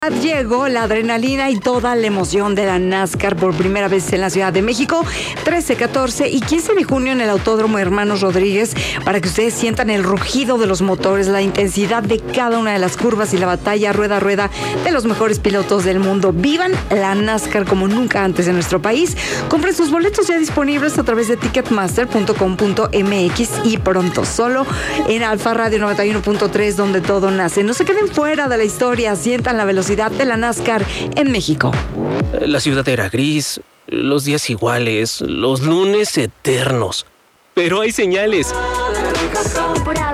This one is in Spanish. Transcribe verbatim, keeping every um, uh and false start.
Llegó la adrenalina y toda la emoción de la NASCAR por primera vez en la Ciudad de México, trece, catorce y quince de junio en el Autódromo Hermanos Rodríguez, para que ustedes sientan el rugido de los motores, la intensidad de cada una de las curvas y la batalla rueda a rueda de los mejores pilotos del mundo. Vivan la NASCAR como nunca antes en nuestro país. Compren sus boletos ya disponibles a través de ticketmaster punto com punto m x y pronto solo en Alfa Radio noventa y uno punto tres, donde todo nace. No se queden fuera de la historia, sientan la velocidad de la NASCAR en México. La ciudad era gris, los días iguales, los lunes eternos. Pero hay señales.